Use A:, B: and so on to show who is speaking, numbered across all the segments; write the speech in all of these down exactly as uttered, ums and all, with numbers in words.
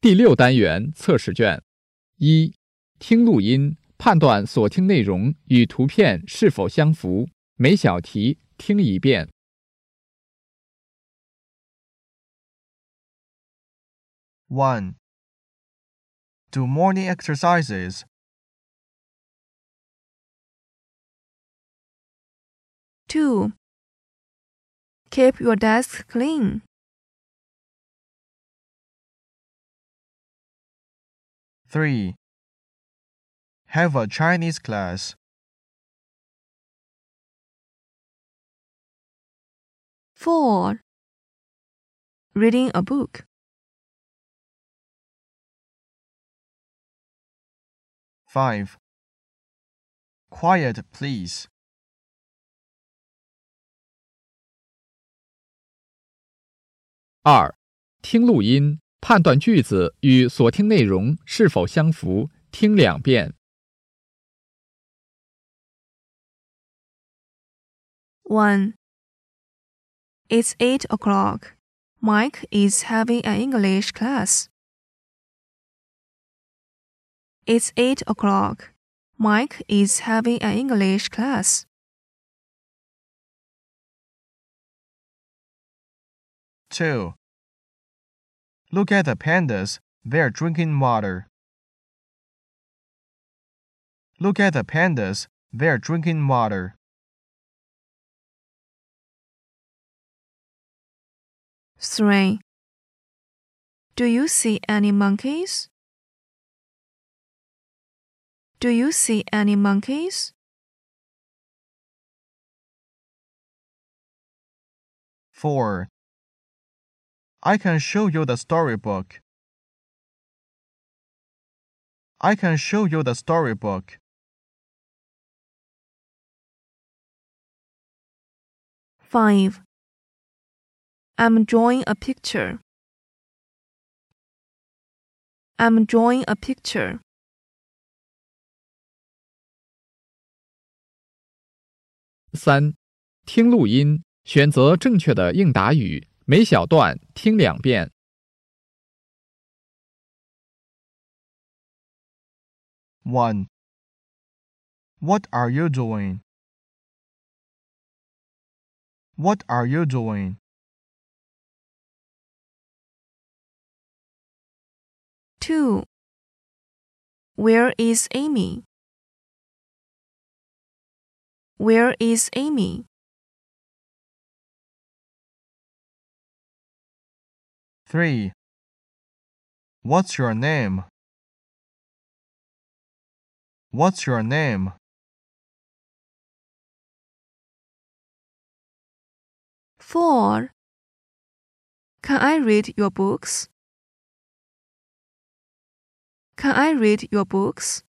A: 第六单元测试卷一，听录音，判断所听内容与图片是否相符。每小题听一遍。
B: one. Do morning exercises.
C: two. Keep your desk clean.
B: three. Have a Chinese class.
C: four. Reading a book.
B: five. Quiet, please.
A: 二，听录音，判断句子与所听内容是否相符。听两遍。
C: one. It's eight o'clock. Mike is having an English class. It's eight o'clock. Mike is having an English class.
B: two. Look at the pandas, they're drinking water. Look at the pandas, they're drinking water.
C: three. Do you see any monkeys? Do you see any monkeys?
B: four. I can show you the storybook. I can show you the storybook.
C: five. I'm drawing a picture. I'm drawing a picture. .
A: 三，听录音，选择正确的应答语，每小段听两遍。
B: one. What are you doing? What are you doing?
C: two. Where is Amy? Where is Amy?
B: three. What's your name? What's your name?
C: four. Can I read your books? Can I read your books?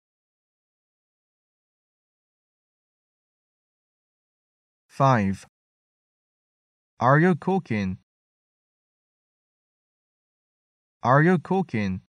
B: five. Are you cooking? Are you cooking?